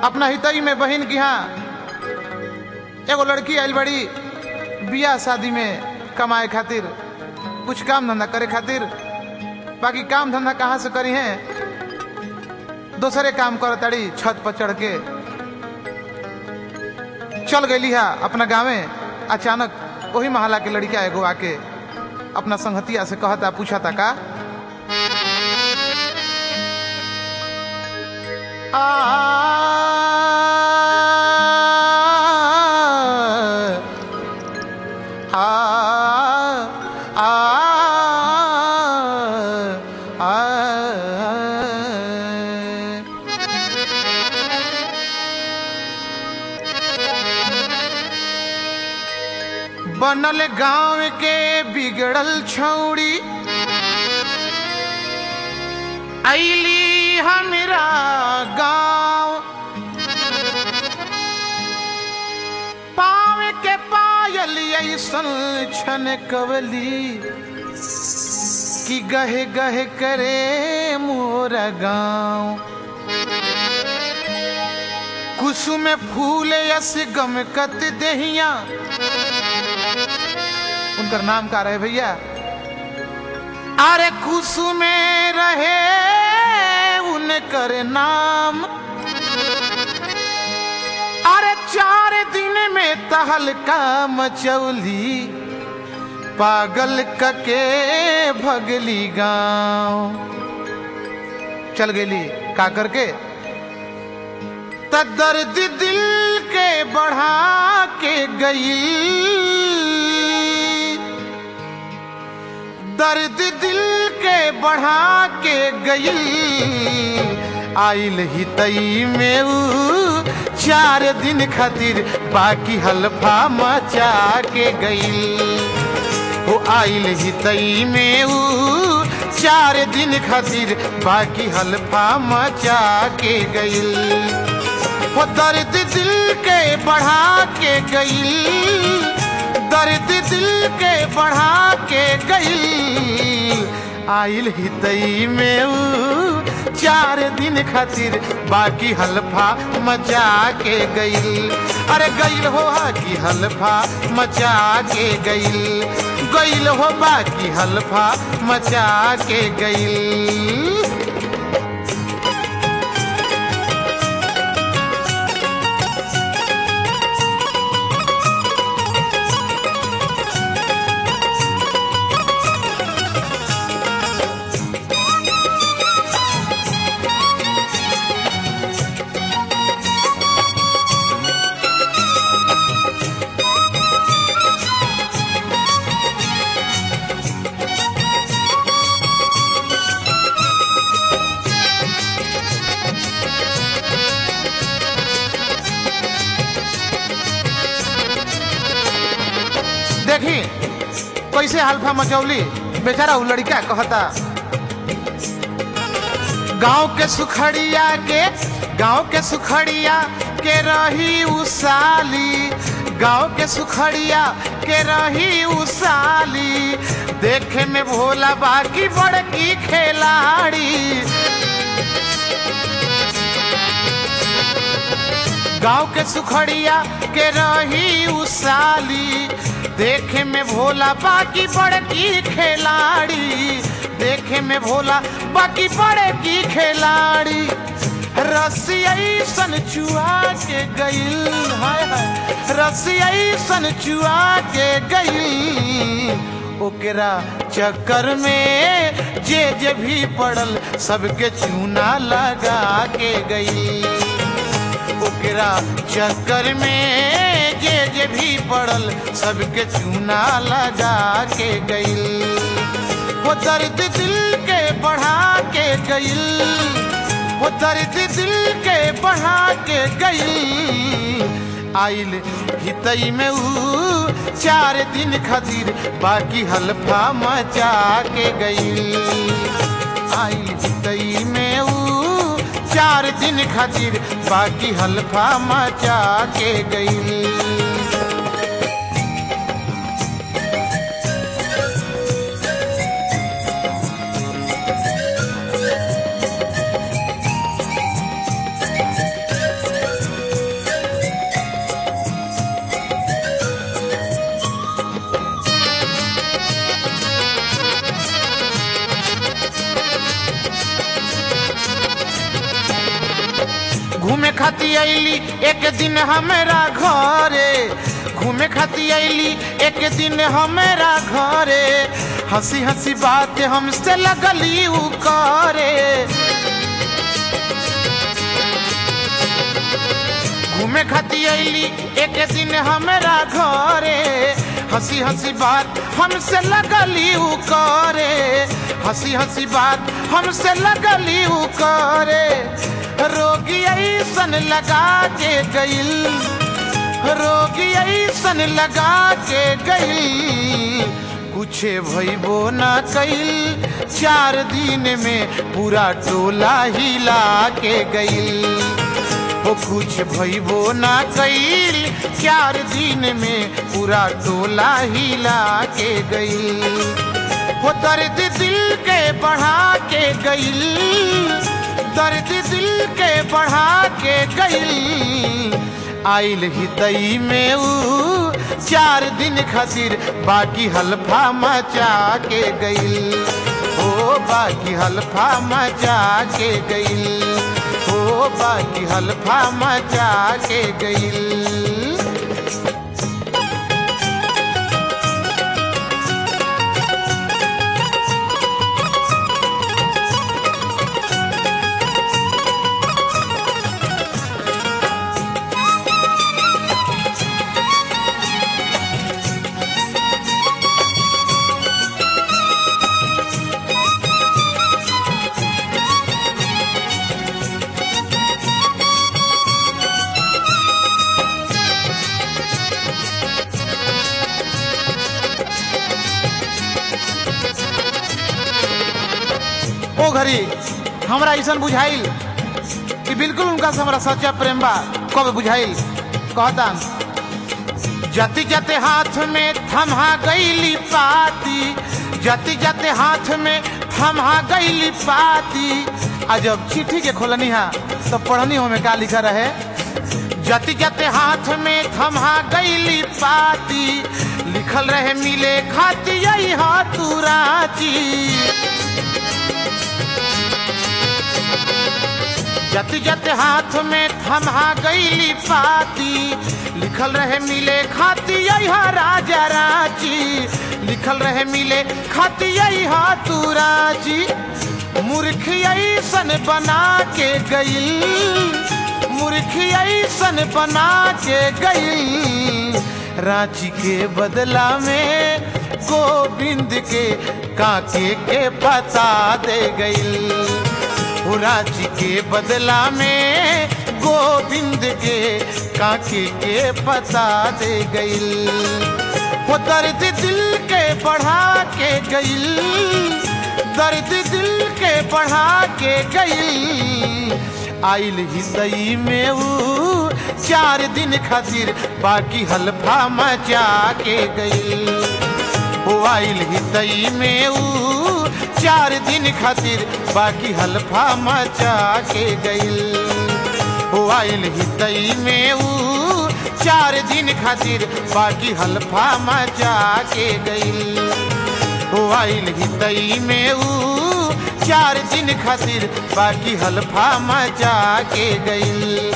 अपना हितई में बहन की यहाँ एगो लड़की आयल बड़ी बियाह शादी में कमाए खातिर, कुछ काम धंधा करे खातिर। बाकी काम धंधा कहाँ से करी है, दूसरे काम कर ताड़ी, छत पर चढ़ के चल गई है अपना गाँव में। अचानक वही महला के लड़किया एगो आके अपना संगतिया से कहता, पूछा था का बनल गांव के बिगड़ल छौड़ी आईली हमरा गांव, पाँव के पायल ऐसन छन कवली कि गहे गहे करे मोरा गांव। कुसुम फूल यस गमकत देहिया, उनका नाम का रहे भैया, अरे कुसुम रहे उनकर नाम। अरे 4 दिन में तहलका मचौली, पागल कके भगली गांव। चल गेली का करके, त दर्द दिल के बढ़ा के गई, दर्द दिल के बढ़ा के गई। आइल ही तई में 4 दिन खातिर बाकी हल्फा मचा के गई। वो आइल ही तई में 4 दिन खातिर बाकी हल्फा मचा के गई। वो दर्द दिल के बढ़ा के गई, दर्द दिल के बढ़ा के गई। आइल ही तई में 4 दिन खातिर बाकी हल्फा मचा के गई। अरे गईल हो बाकी हल्फा मचा के गई, गईल हो बाकी हल्फा मचा के गई। देखी कैसे हल्फा मचौली, बेचारा वो लड़का कहता, गांव के सुखड़िया के रही उसाली, गांव के सुखड़िया के रही उसाली। देखे में भोला बाकी बड़की खिलाड़ी, गांव के सुखड़िया के रही उसाली। देखे में भोला बाकी बड़की खिलाड़ी, देखे में भोला बाकी बड़की खिलाड़ी। रसिया सन चुआ के गईल, हाय हाय रसिया सन चुआ के गईल। ओकरा चक्कर में जे भी पड़ल सबके चूना लगा के गई। ओकरा चक्कर में जे भी पड़ल सबके चूना लगा के गई। वो दर्द दिल के बढ़ा के गई, वो दर्द दिल के बढ़ा के गई। आइल हितई में 4 दिन खातिर बाकी हल्फा मचा के गई। आइल हितई में 4 दिन खातिर बाकी हल्फा मचा के गई। घूमे खाती आईली एक दिन हमेरा घरे, घूमे खाती आईली एक दिन हमेरा घरे, हंसी हंसी बात हमसे लगली उ करे। घूमे खाती आईली एक दिन हमेरा घरे, हंसी हंसी बात हमसे लगली उ करे, हंसी हंसी बात हमसे लगली उ करे। रोगी ऐसन लगा के गइल, रोगी ऐसन लगा के गइल, कुछ भइबो ना कइल, 4 दिन में पूरा टोला हिला के गइल। वो कुछ भइबो ना कइल, 4 दिन में पूरा टोला हिला के गइल। वो दर्द दिल के बढ़ा के गइल, दर्द दिल के बढ़ा के गइल, आइल हितई में ऊ 4 दिन खातिर बाकी हल्फा मचा के गइल। ओ बाकी हल्फा मचा के गइल, ओ बाकी हल्फा मचा के गइल। ओ घड़ी हमरा ऐसा बुझाइल कि बिल्कुल उनका से हमरा सच्चा प्रेम बा। कब बुझाइल कहता, जाते जाते हाथ में थमा गईली पाती, जाते जाते हाथ में थमा गईली पाती, आज जब चिट्ठी के खोलनी है तो पढ़नी हो में का लिखा रहे, जाते जाते हाथ में थमा गईली पाती, लिखल रहे मिले खाती यही हाथ रांची। जाते जाते हाथ में थमा गईली पाती, लिखल रहे मिले खाती यही राजा रांची, लिखल रहे मिले खाती यही तू रांची। मूर्खी ऐसन बना के गइल, मूर्खी ऐसन बना के गइल, रांची के बदला में गोविंद के काके के पता दे गइल। रांची के बदला में गोविंद के काके के पता दे गइल। वो दर्द दिल के बढ़ा के गइल, दर्द दिल के बढ़ा के गइल, आइल हितई में ऊ 4 दिन खातिर बाकी हल्फा मचा के गइल। वो आइल हितई में ऊ 4 दिन खातिर बाकी हल्फा मचा के गइल। वो आइल हितई में ऊ 4 दिन खातिर बाकी हल्फा मचा के गइल। वो आइल हितई में ऊ 4 दिन खातिर बाकी हल्फा मचा के गइल।